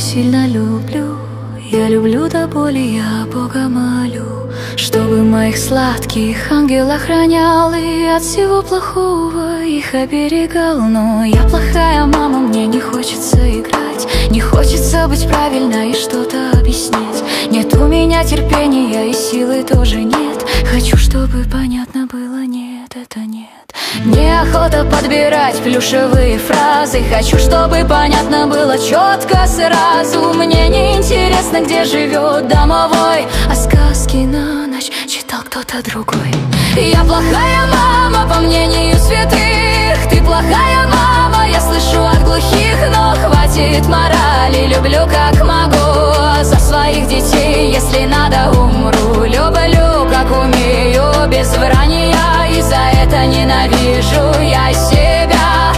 сильно люблю. Я люблю до боли, я Бога молю, чтобы моих сладких ангел охранял и от всего плохого их оберегал. Но я плохая мама, мне не хочется играть, не хочется быть правильной и что-то объяснять. Нет у меня терпения и силы тоже нет. Хочу, чтобы понятно было, нет, это нет. Неохота подбирать плюшевые фразы. Хочу, чтобы понятно было четко сразу. Мне не интересно, где живет домовой, а сказки на ночь читал кто-то другой. Я плохая мама, по мнению святых. Ты плохая мама, я слышу от глухих, но хватит морали. Люблю как могу, за своих детей, если надо, умру. Люблю как умею, без вранья, и за это ненавижу я себя.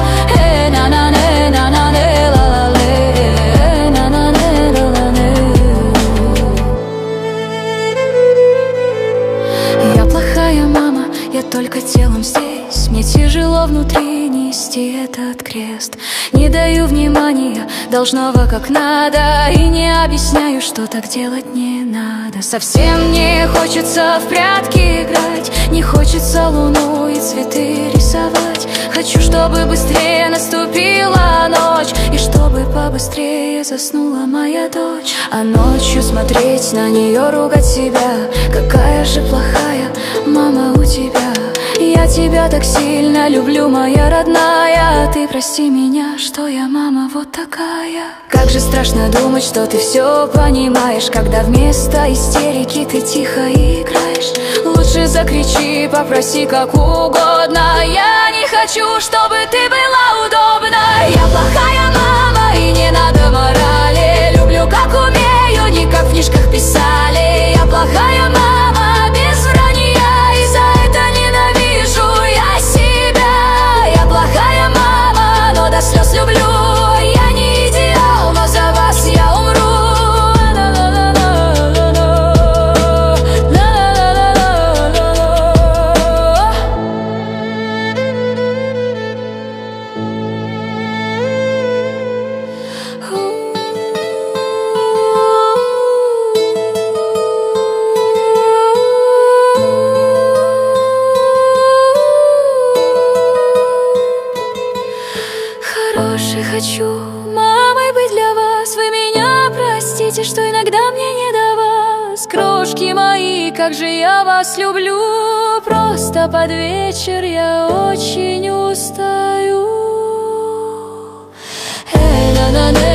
Я плохая мама, я только телом здесь. Мне тяжело внутри нести этот крест. Не даю внимания должного как надо, и не объясняю, что так делать не надо. Совсем не хочется в прятки играть, не хочется луну и цветы рисовать. Хочу, чтобы быстрее наступила ночь, и чтобы побыстрее заснула моя дочь. А ночью смотреть на нее, ругать себя. Какая же плохая мама у тебя. Я тебя так сильно люблю, моя родная. Ты прости меня, что я мама вот такая. Как же страшно думать, что ты все понимаешь, когда вместо истерики ты тихо играешь. Лучше закричи, попроси как угодно. Я не хочу, чтобы ты была удобна. Я плохая мама, и не надо морали. Люблю как умею, не как в книжках писали. Я плохая мама, без вранья, и за это ненавижу я себя. Я плохая мама, но до слез люблю. Я не идеал, но за вас я умру. Хорошей хочу мамой быть для вас. Вы меня простите, что иногда мне не до вас. Крошки мои, как же я вас люблю. Просто под вечер я очень устаю. На-на-на.